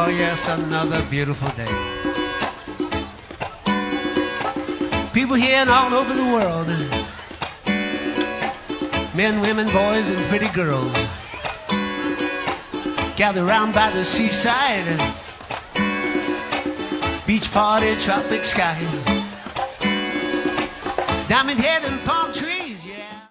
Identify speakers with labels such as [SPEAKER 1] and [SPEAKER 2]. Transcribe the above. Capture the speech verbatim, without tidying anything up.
[SPEAKER 1] yes, another beautiful day. People here and all over the world, men, women, boys, and pretty girls, gather round by the seaside, beach party, tropic skies, diamond head and palm trees.